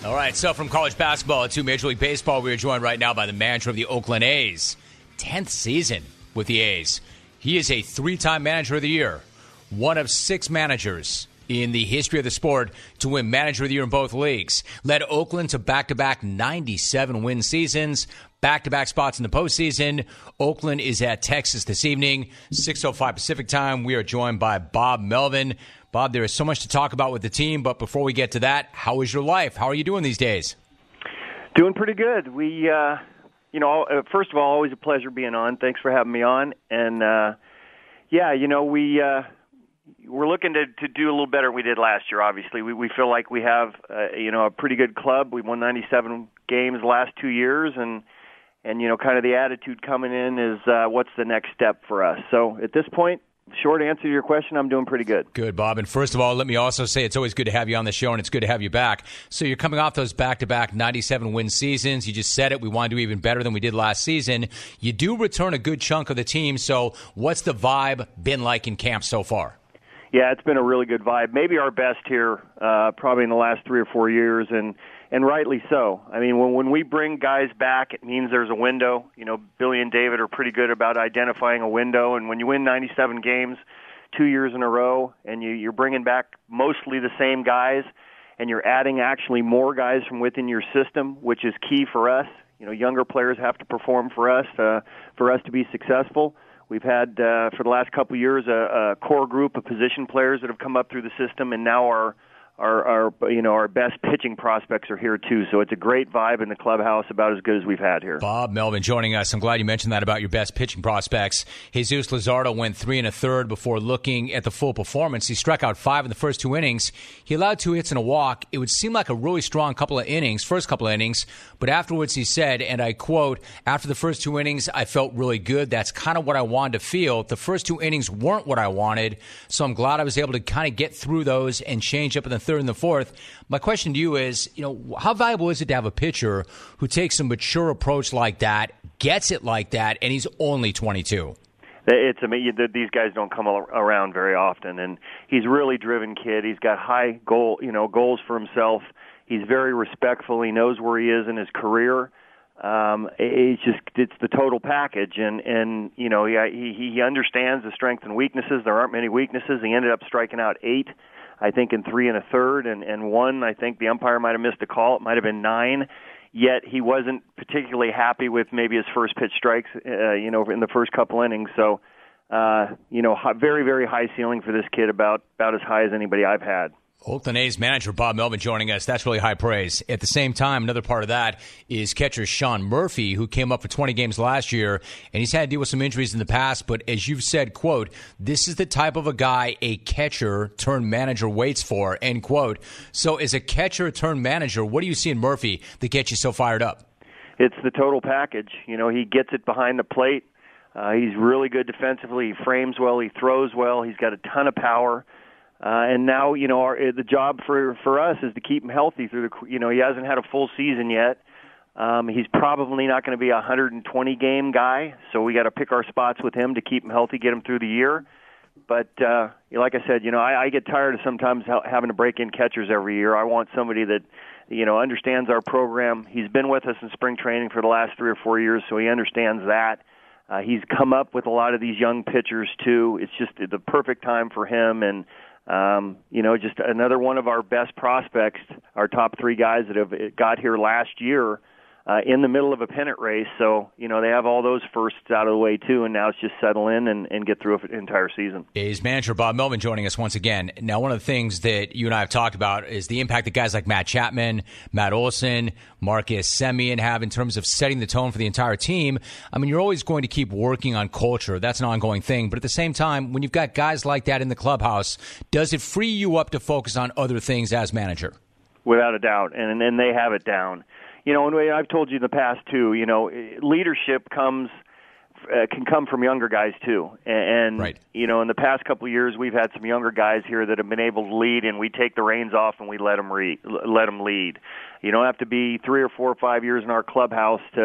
All right, so from college basketball to Major League Baseball, we are joined right now by the manager of the Oakland A's. 10th season with the A's. He is a 3-time manager of the year, one of 6 managers in the history of the sport to win manager of the year in both leagues. Led Oakland to back-to-back 97-win seasons, back-to-back spots in the postseason. Oakland is at Texas this evening, 6:05 Pacific time. We are joined by Bob Melvin. Bob, there is so much to talk about with the team, but before we get to that, how is your life? How are you doing these days? Doing pretty good. We, first of all, always a pleasure being on. Thanks for having me on. And, we're looking to do a little better than we did last year, obviously. We feel like we have, a pretty good club. We won 97 games the last 2 years, and kind of the attitude coming in is what's the next step for us. So at this point, short answer to your question, I'm doing pretty good. Good, Bob. And first of all, let me also say it's always good to have you on the show, and it's good to have you back. So you're coming off those back-to-back 97-win seasons. You just said it. We want to do even better than we did last season. You do return a good chunk of the team. So what's the vibe been like in camp so far? Yeah, it's been a really good vibe. Maybe our best here probably in the last 3 or 4 years, and rightly so. I mean, when we bring guys back, it means there's a window. Billy and David are pretty good about identifying a window, and when you win 97 games 2 years in a row, and you're bringing back mostly the same guys, and you're adding actually more guys from within your system, which is key for us. Younger players have to perform for us to be successful. We've had, for the last couple of years, a core group of position players that have come up through the system, and now our best pitching prospects are here too. So it's a great vibe in the clubhouse, about as good as we've had here. Bob Melvin joining us. I'm glad you mentioned that about your best pitching prospects. Jesus Luzardo went 3 1/3 before looking at the full performance. He struck out 5 in the first 2 innings. He allowed 2 hits and a walk. It would seem like a really strong first couple of innings, but afterwards he said, and I quote, "After the first 2 innings, I felt really good. That's kind of what I wanted to feel. The first 2 innings weren't what I wanted, so I'm glad I was able to kind of get through those and change up in the third and the fourth." My question to you is, how valuable is it to have a pitcher who takes a mature approach like that, gets it like that, and he's only 22? It's amazing that these guys don't come around very often, and he's a really driven kid. He's got high goals for himself. He's very respectful. He knows where he is in his career. It's the total package, and he understands the strengths and weaknesses. There aren't many weaknesses. He ended up striking out 8. I think in 3 1/3, and 1, I think the umpire might have missed a call. It might have been 9. Yet he wasn't particularly happy with maybe his first pitch strikes, in the first couple innings. So, very, very high ceiling for this kid, about as high as anybody I've had. Oakland A's manager Bob Melvin joining us. That's really high praise. At the same time, another part of that is catcher Sean Murphy, who came up for 20 games last year, and he's had to deal with some injuries in the past. But as you've said, quote, "This is the type of a guy a catcher turned manager waits for," end quote. So as a catcher turned manager, what do you see in Murphy that gets you so fired up? It's the total package. He gets it behind the plate. He's really good defensively. He frames well. He throws well. He's got a ton of power. And now, the job for us is to keep him healthy through he hasn't had a full season yet. He's probably not going to be a 120-game guy, so we got to pick our spots with him to keep him healthy, get him through the year. But like I said, I get tired of sometimes having to break in catchers every year. I want somebody that, understands our program. He's been with us in spring training for the last 3 or 4 years, so he understands that. He's come up with a lot of these young pitchers, too. It's just the perfect time for him, and just another one of our best prospects, our top 3 guys that have got here last year in the middle of a pennant race. So, they have all those firsts out of the way, too, and now it's just settle in and get through an entire season. A's manager Bob Melvin joining us once again. Now, one of the things that you and I have talked about is the impact that guys like Matt Chapman, Matt Olson, Marcus Semien have in terms of setting the tone for the entire team. I mean, you're always going to keep working on culture. That's an ongoing thing. But at the same time, when you've got guys like that in the clubhouse, does it free you up to focus on other things as manager? Without a doubt, and they have it down. And I've told you in the past, too, leadership can come from younger guys, too. And right. In the past couple of years, we've had some younger guys here that have been able to lead, and we take the reins off and we let them lead. You don't have to be 3 or 4 or 5 years in our clubhouse to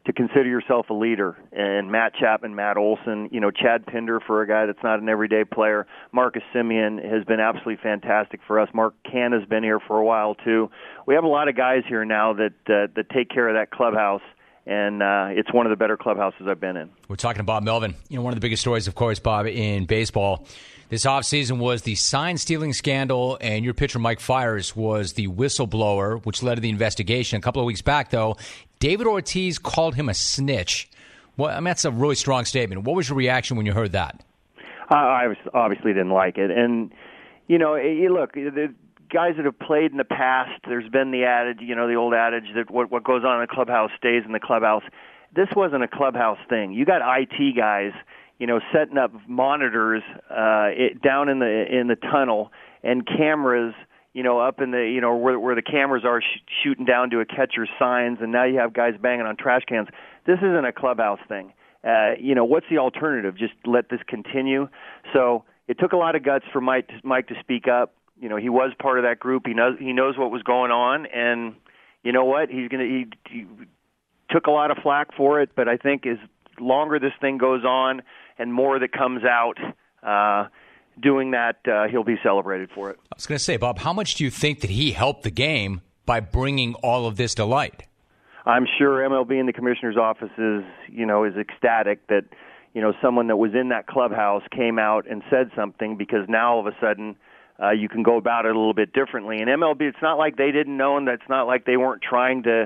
to consider yourself a leader. And Matt Chapman, Matt Olson, Chad Pinder for a guy that's not an everyday player. Marcus Simeon has been absolutely fantastic for us. Mark Canna's been here for a while too. We have a lot of guys here now that take care of that clubhouse. And it's one of the better clubhouses I've been in. We're talking to Bob Melvin. One of the biggest stories, of course, Bob, in baseball this offseason was the sign-stealing scandal, and your pitcher, Mike Fiers, was the whistleblower, which led to the investigation. A couple of weeks back, though, David Ortiz called him a snitch. Well, that's a really strong statement. What was your reaction when you heard that? I obviously didn't like it. And, look, the guys that have played in the past, there's been the adage, the old adage that what goes on in the clubhouse stays in the clubhouse. This wasn't a clubhouse thing. You got IT guys, setting up monitors down in the tunnel and cameras, up in the where the cameras are shooting down to a catcher's signs, and now you have guys banging on trash cans. This isn't a clubhouse thing. What's the alternative? Just let this continue. So it took a lot of guts for Mike to speak up. He was part of that group. He knows what was going on, and you know what? He took a lot of flack for it, but I think as longer this thing goes on and more that comes out doing that, he'll be celebrated for it. I was going to say, Bob, how much do you think that he helped the game by bringing all of this to light? I'm sure MLB and the commissioner's office is ecstatic that someone that was in that clubhouse came out and said something, because now all of a sudden you can go about it a little bit differently. And MLB, it's not like they didn't know, and it's not like they weren't trying to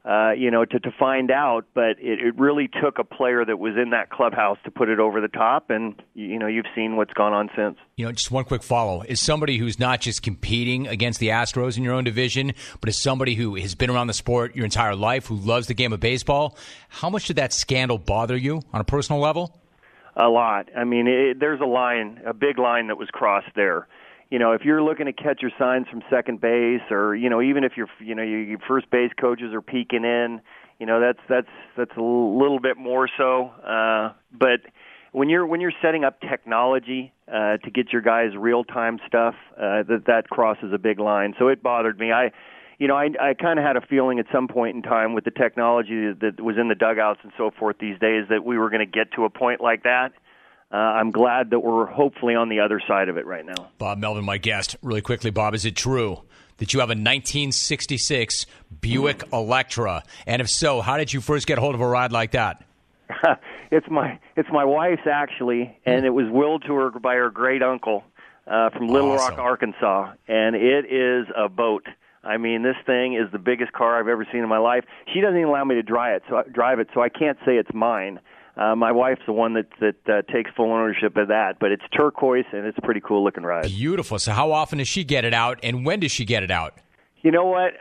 find out, but it really took a player that was in that clubhouse to put it over the top, and you've seen what's gone on since. Just one quick follow. As somebody who's not just competing against the Astros in your own division, but as somebody who has been around the sport your entire life, who loves the game of baseball, how much did that scandal bother you on a personal level? A lot. I mean, there's a big line that was crossed there. If you're looking to catch your signs from second base, or even if your first base coaches are peeking in, that's a little bit more so. But when you're setting up technology to get your guys real time stuff, that crosses a big line. So it bothered me. I kind of had a feeling at some point in time with the technology that was in the dugouts and so forth these days that we were going to get to a point like that. I'm glad that we're hopefully on the other side of it right now. Bob Melvin, my guest. Really quickly, Bob, is it true that you have a 1966 Buick Electra? And if so, how did you first get hold of a ride like that? It's my wife's, actually, and it was willed to her by her great uncle from Little Rock, Arkansas, and it is a boat. I mean, this thing is the biggest car I've ever seen in my life. She doesn't even allow me to drive it, so I can't say it's mine. My wife's the one that takes full ownership of that, but it's turquoise and it's a pretty cool looking ride. Beautiful. So how often does she get it out, and when does she get it out? You know what?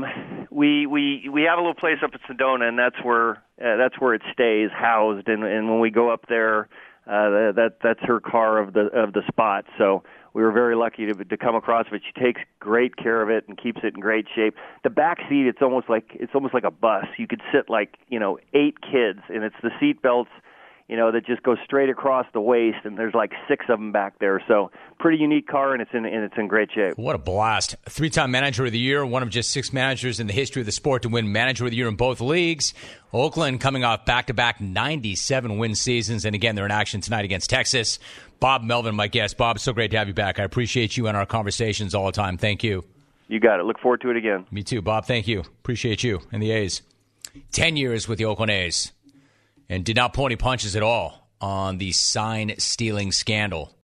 We have a little place up at Sedona, and that's where it stays housed. And when we go up there, that's her car of the spot. So we were very lucky to come across it. She takes great care of it and keeps it in great shape. The back seat, it's almost like a bus. You could sit 8 kids, and it's the seat belts, that just go straight across the waist, and there's 6 of them back there. So pretty unique car, and it's in great shape. What a blast. 3-time Manager of the Year, one of just 6 managers in the history of the sport to win Manager of the Year in both leagues. Oakland coming off back-to-back 97-win seasons, and again, they're in action tonight against Texas. Bob Melvin, my guest. Bob, it's so great to have you back. I appreciate you and our conversations all the time. Thank you. You got it. Look forward to it again. Me too, Bob. Thank you. Appreciate you and the A's. 10 years with the Oakland A's, and did not pull any punches at all on the sign-stealing scandal.